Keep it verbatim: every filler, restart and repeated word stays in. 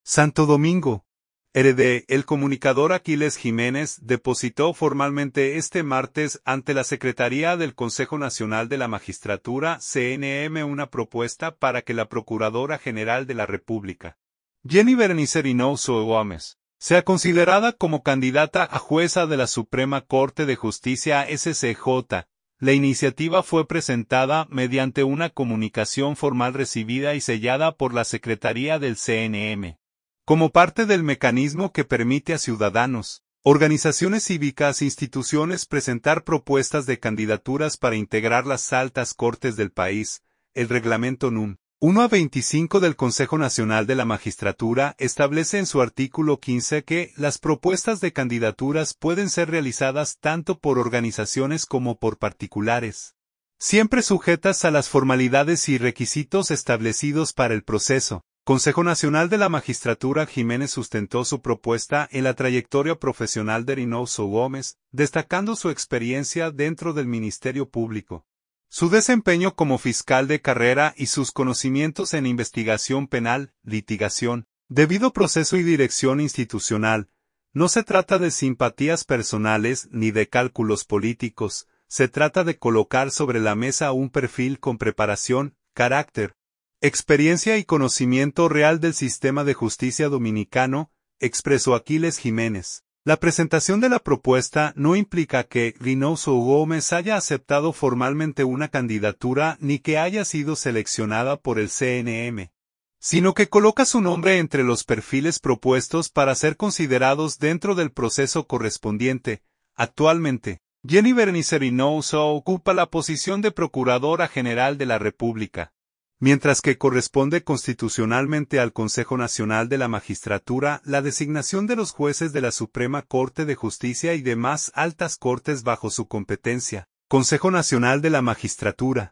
Santo Domingo. R D. El comunicador Aquiles Jiménez depositó formalmente este martes ante la Secretaría del Consejo Nacional de la Magistratura C N M una propuesta para que la Procuradora General de la República, Jenny Berenice Reynoso Gómez, sea considerada como candidata a jueza de la Suprema Corte de Justicia S C J. La iniciativa fue presentada mediante una comunicación formal recibida y sellada por la Secretaría del C N M. Como parte del mecanismo que permite a ciudadanos, organizaciones cívicas e instituciones presentar propuestas de candidaturas para integrar las altas cortes del país, el reglamento número uno a veinticinco del Consejo Nacional de la Magistratura establece en su artículo quince que las propuestas de candidaturas pueden ser realizadas tanto por organizaciones como por particulares, siempre sujetas a las formalidades y requisitos establecidos para el proceso. Consejo Nacional de la Magistratura. Jiménez sustentó su propuesta en la trayectoria profesional de Reynoso Gómez, destacando su experiencia dentro del Ministerio Público, su desempeño como fiscal de carrera y sus conocimientos en investigación penal, litigación, debido proceso y dirección institucional. No se trata de simpatías personales ni de cálculos políticos, se trata de colocar sobre la mesa un perfil con preparación, carácter, experiencia y conocimiento real del sistema de justicia dominicano, expresó Aquiles Jiménez. La presentación de la propuesta no implica que Reynoso Gómez haya aceptado formalmente una candidatura ni que haya sido seleccionada por el C N M, sino que coloca su nombre entre los perfiles propuestos para ser considerados dentro del proceso correspondiente. Actualmente, Jenny Berenice Reynoso ocupa la posición de Procuradora General de la República, mientras que corresponde constitucionalmente al Consejo Nacional de la Magistratura la designación de los jueces de la Suprema Corte de Justicia y demás altas cortes bajo su competencia. Consejo Nacional de la Magistratura.